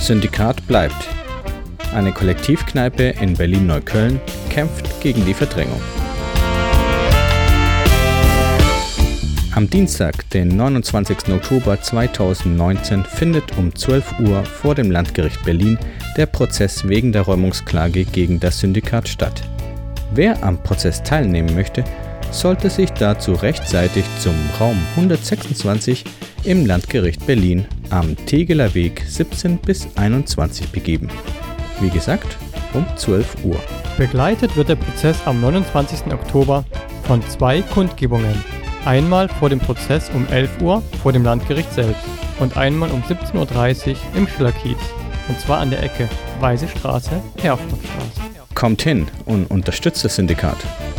Syndikat bleibt. Eine Kollektivkneipe in Berlin-Neukölln kämpft gegen die Verdrängung. Am Dienstag, den 29. Oktober 2019, findet um 12 Uhr vor dem Landgericht Berlin der Prozess wegen der Räumungsklage gegen das Syndikat statt. Wer am Prozess teilnehmen möchte, sollte sich dazu rechtzeitig zum Raum 126 im Landgericht Berlin am Tegeler Weg 17 bis 21 begeben. Wie gesagt, um 12 Uhr. Begleitet wird der Prozess am 29. Oktober von 2 Kundgebungen. Einmal vor dem Prozess um 11 Uhr vor dem Landgericht selbst und einmal um 17.30 Uhr im Schillerkiez. Und zwar an der Ecke Weiße Straße, Herfordstraße. Kommt hin und unterstützt das Syndikat.